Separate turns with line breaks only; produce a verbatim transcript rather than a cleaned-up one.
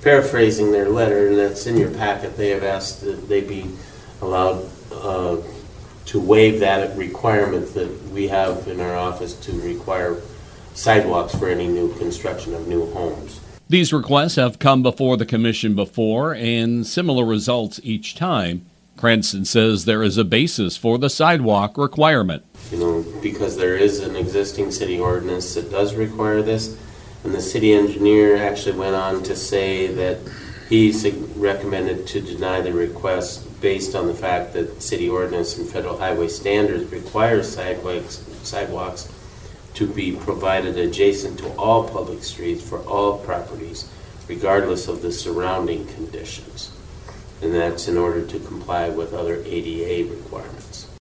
paraphrasing their letter, and that's in your packet, they have asked that they be allowed uh, to waive that requirement that we have in our office to require sidewalks for any new construction of new homes.
These requests have come before the commission before, and similar results each time. Cranston says there is a basis for the sidewalk requirement.
You know, because there is an existing city ordinance that does require this, and the city engineer actually went on to say that he recommended to deny the request based on the fact that city ordinance and federal highway standards require sidewalks, sidewalks to be provided adjacent to all public streets for all properties, regardless of the surrounding conditions. And that's in order to comply with other A D A requirements.